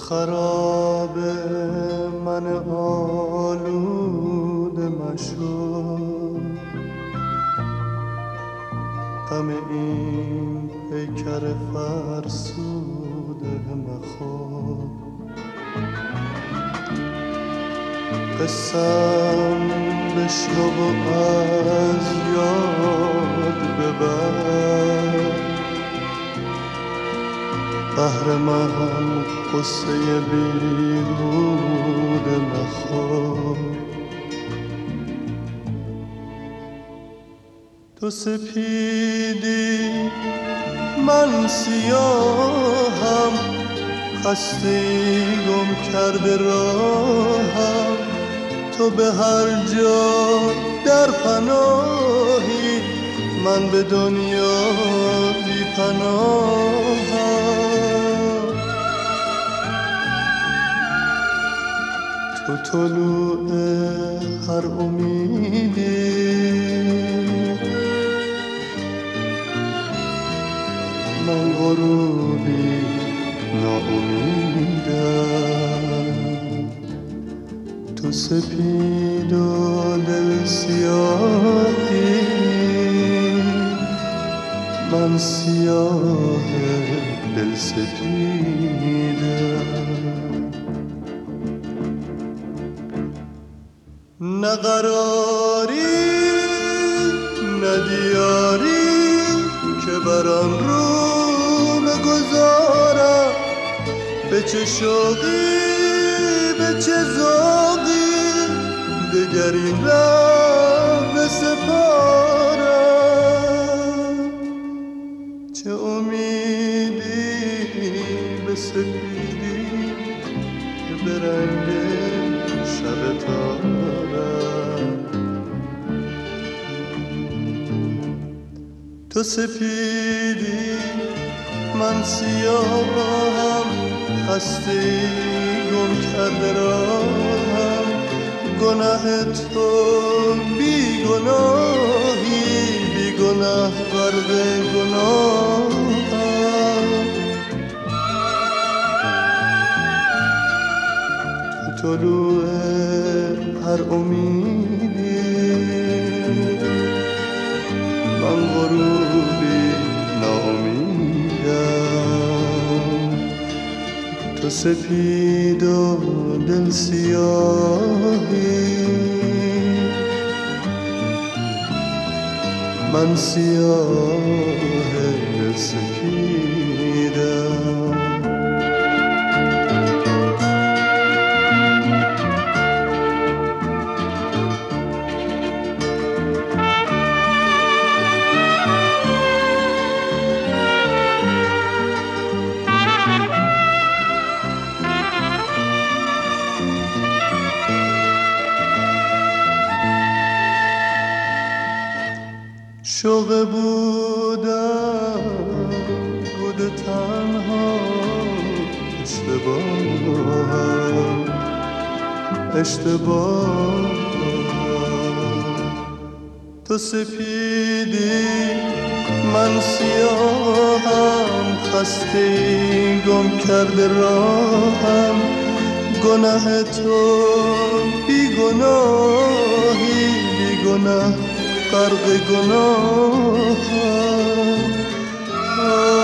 خراب من آلوده مشو، غم این پیکر فرسوده مخور. قسم بشنو و از یاد ببر، بهر من قصه بیهوده مخور. تو سپیدی من سیاهم، خسته گم کرده راهم. تو به هر جا در پناهی، من به دنیا بی پناهم. تو طلوع هر امیدی، من غروبی ناامیدم. تو سپید و دل سیاهی، من سیاه دل سپیدم. نه قراری نه دیاری که بر آن رو بگذارم. به چه شوقی به چه ذوقی دگر این ره بسپارم. چه امیدی به سپیدی که به رنگ شب تارم. تو سپیدی من سیاهم، خسته گم کرده راهم. گناه تو بی گناهی، بی گناه غرق گناهم. تو طلوع هر امیدی، من غروبی ناامیدم. تو سپید و دل سیاهی، من سیاه دل سپیدم. شوق بودم بود تنها، اشتباه. تو سپیدی من سیاهم، خسته گم کرده راهم. گناه تو بی گناهی، بی گناه غرق گناهم.